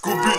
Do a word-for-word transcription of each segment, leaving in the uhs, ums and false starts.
Scooby.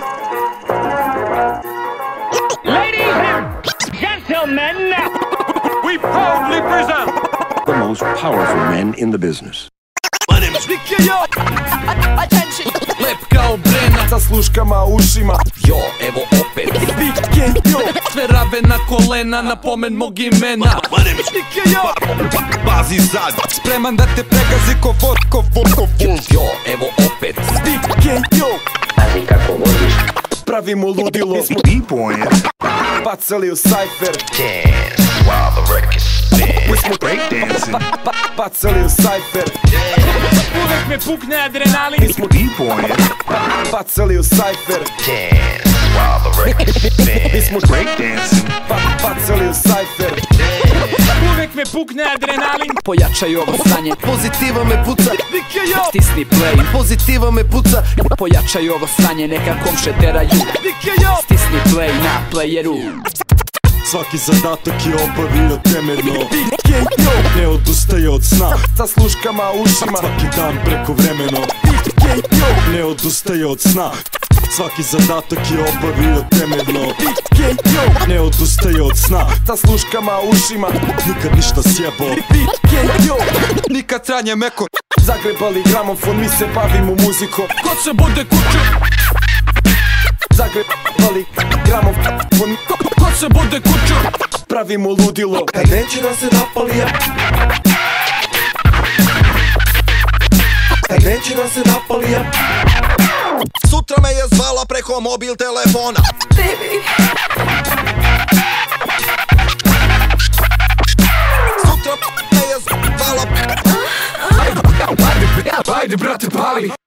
Ladies and gentlemen, We proudly present the most powerful men in the business. My name is Nicky, yo. Attention. Lep kao brena Sa sluškama u ušima. Jo, evo opet Weekend, yo. Sve rave na kolena, na pomen mog imena. My name is Nicky, yo. Pazi sad. Spreman da te pregazi ko vod, ko vod, ko vod. Jo, evo opet Weekend, yo. pazi kako voziš. Pravimo ludilo. Mi smo B-boying, bacali u cypher. dance while the record spins. Mi smo Breakdancing, ba- ba- bacali u cypher. Uvek me pukne adrenalin. Mi smo B-boying, ba- bacali u cypher. dance while the record Mi spins. smo Breakdancing, ba- bacali u cypher. Uvek me pukne adrenalin. Pojačaj ovo stanje, pozitiva me puca. Nicky, yo. Stisni play, pozitiva me puca. Pojačaj ovo stanje, neka komše teraju. Nicky, yo. Stisni play na playeru. Svaki zadatak je obavio temeljno. Weekend, yo. Ne odustaje od sna. Sa sluškama u ušima. Svaki dan preko vremeno. Weekend, yo. Ne odustaje od sna. Svaki zadatak je obavio temeljno. Weekend, yo. Ne odustaje od sna. Sa sluškama u ušima. Nikad ništa sjebo. Weekend, yo. Nikad sranje meko. Zagrebali gramofon, mi se bavimo muzikom. Ko se bude kuće? Zagrebali gramofon, Ko, ko se bude kuće? pravimo ludilo. Kad neće da se napali, ja. Kad neće da se napali, ja. Sutra me je zvala preko mobil telefona. Baby. Sutra me je zvala. Ajde brate pali.